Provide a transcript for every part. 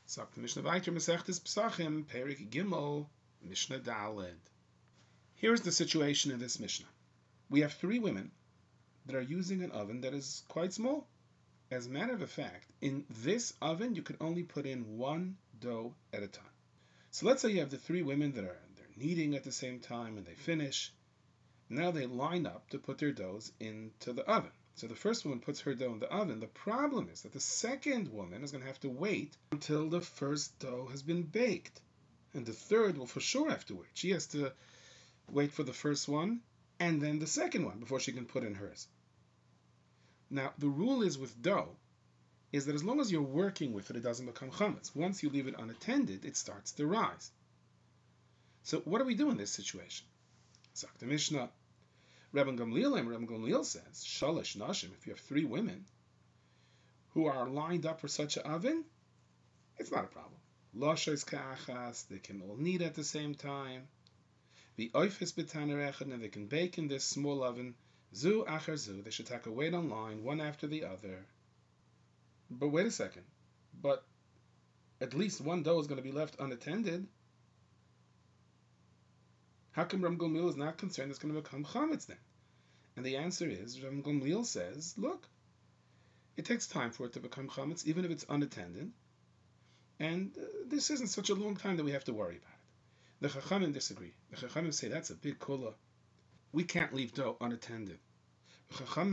Sagt the Mishnah weiter, Masechtes Pesachim, Perik Gimel, Mishnah Daled. Here's the situation in this Mishnah. We have three women that are using an oven that is quite small. As a matter of fact, in this oven, you could only put in one dough at a time. So let's say you have the three women they're kneading at the same time and they finish. Now they line up to put their doughs into the oven. So the first woman puts her dough in the oven. The problem is that the second woman is going to have to wait until the first dough has been baked. And the third will for sure have to wait. She has to wait for the first one and then the second one before she can put in hers. Now, the rule is with dough is that as long as you're working with it, it doesn't become chametz. Once you leave it unattended, it starts to rise. So what do we do in this situation? Sagt the Mishnah. Rabbi Gamliel says, Shalosh Nashim, if you have three women who are lined up for such an oven, it's not a problem. Loshes ka'achas, they can all knead at the same time. The oifis b'taner echad, and they can bake in this small oven. Zu achar zu, they should take a wait on line, one after the other. But wait a second. But at least one dough is going to be left unattended. How come Rabbi Gamliel is not concerned it's going to become chametz then? And the answer is, Rabbi Gamliel says, look, it takes time for it to become chametz, even if it's unattended. And this isn't such a long time that we have to worry about it. The Chachamim disagree. The Chachamim say that's a big kula. We can't leave dough unattended. What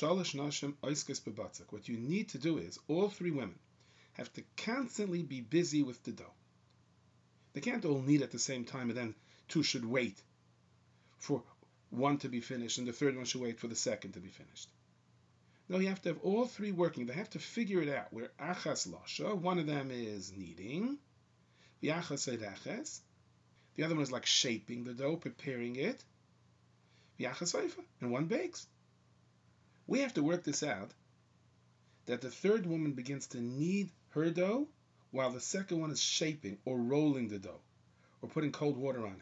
you need to do is, all three women have to constantly be busy with the dough. They can't all knead at the same time and then two should wait for one to be finished and the third one should wait for the second to be finished. No, you have to have all three working. They have to figure it out. Where achas lasha, one of them is kneading, the achas edaches, the other one is like shaping the dough, preparing it, the achas seifa, and one bakes. We have to work this out, that the third woman begins to knead her dough while the second one is shaping or rolling the dough or putting cold water on it.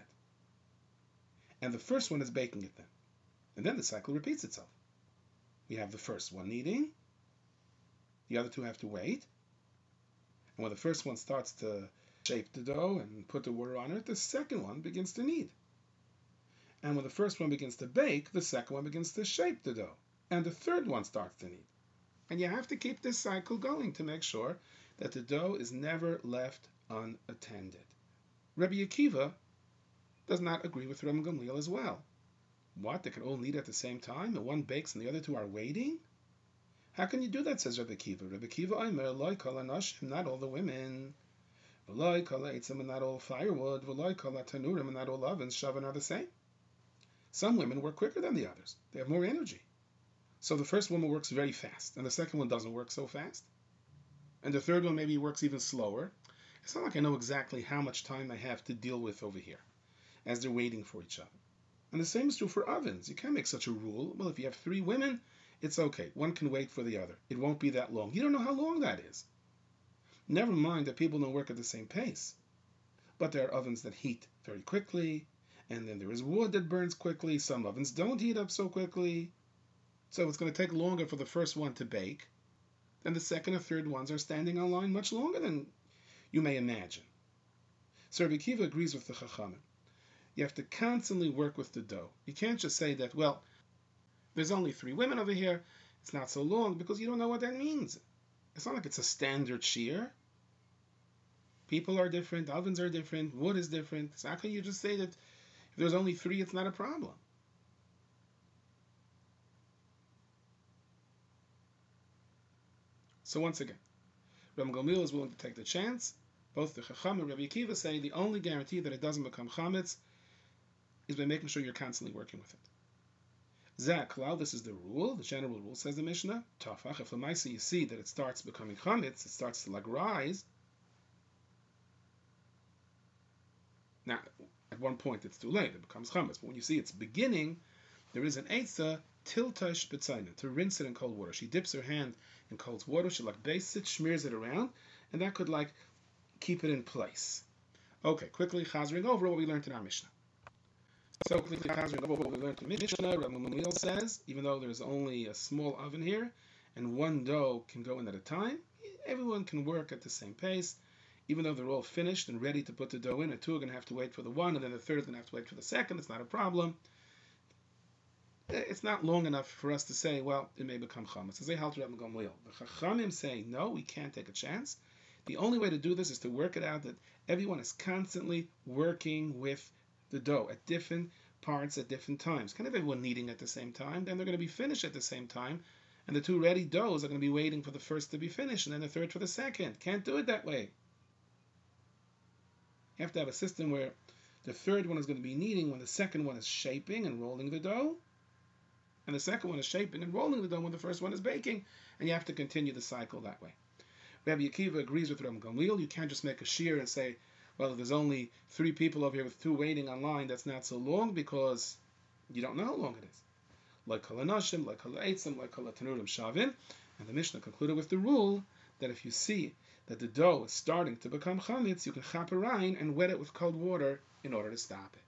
And the first one is baking it then. And then the cycle repeats itself. We have the first one kneading, the other two have to wait, and when the first one starts to shape the dough and put the water on it, the second one begins to knead. And when the first one begins to bake, the second one begins to shape the dough. And the third one starts to knead. And you have to keep this cycle going to make sure that the dough is never left unattended. Rabbi Akiva does not agree with Rabbi Gamliel as well. What? They can all knead at the same time and one bakes and the other two are waiting? How can you do that, says Rabbi Akiva. Rabbi Akiva, Omer, Loi kol hanoshim, not all the women. V'loi kol ha'etzim, and not all firewood. V'loi kol ha'tanurim, and not all ovens, shavan, are the same. Some women work quicker than the others. They have more energy. So the first woman works very fast, and the second one doesn't work so fast. And the third one maybe works even slower. It's not like I know exactly how much time I have to deal with over here as they're waiting for each other. And the same is true for ovens. You can't make such a rule. Well, if you have three women, it's okay. One can wait for the other. It won't be that long. You don't know how long that is. Never mind that people don't work at the same pace. But there are ovens that heat very quickly, and then there is wood that burns quickly. Some ovens don't heat up so quickly. So it's going to take longer for the first one to bake, and the second or third ones are standing on line much longer than you may imagine. So Rabbi Akiva agrees with the Chachamim. You have to constantly work with the dough. You can't just say that, well, there's only three women over here, it's not so long, because you don't know what that means. It's not like it's a standard shear. People are different, ovens are different, wood is different. So how can you just say that if there's only three, it's not a problem? So once again, Rabbi Gamliel is willing to take the chance. Both the Chacham and Rabbi Akiva say the only guarantee that it doesn't become chametz is by making sure you're constantly working with it. Zaklau, this is the rule, the general rule, says the Mishnah. Tafach, if l'maisa you see that it starts becoming chametz, it starts to like rise. Now, at one point it's too late, it becomes chametz. But when you see it's beginning, there is an eitzah, tiltash b'tzayna, to rinse it in cold water. She dips her hand in cold water, she like bastes it, smears it around, and that could like keep it in place. Okay, quickly chazering over what we learned in our Mishnah. So quickly chazering over what we learned in Mishnah, Rabbi Gamliel says, even though there's only a small oven here, and one dough can go in at a time, everyone can work at the same pace. even though they're all finished and ready to put the dough in, and two are going to have to wait for the one, and then the third is going to have to wait for the second. It's not a problem. It's not long enough for us to say, well, it may become chametz. As they halt Rabban Gamliel, the Chachamim say, no, we can't take a chance. The only way to do this is to work it out that everyone is constantly working with the dough at different parts at different times. Kind of everyone kneading at the same time, then they're going to be finished at the same time, and the two ready doughs are going to be waiting for the first to be finished, and then the third for the second. Can't do it that way. You have to have a system where the third one is going to be kneading when the second one is shaping and rolling the dough, and the second one is shaping and rolling the dough when the first one is baking, and you have to continue the cycle that way. Rabbi Akiva agrees with Rabban Gamliel. You can't just make a shear and say, well, if there's only 3 people over here with 2 waiting online, that's not so long, because you don't know how long it is. Like kol hanashim, like kol ha'etzim, like kol ha'tanurim shavin. And the Mishnah concluded with the rule that if you see that the dough is starting to become chametz, you can chap a rein and wet it with cold water in order to stop it.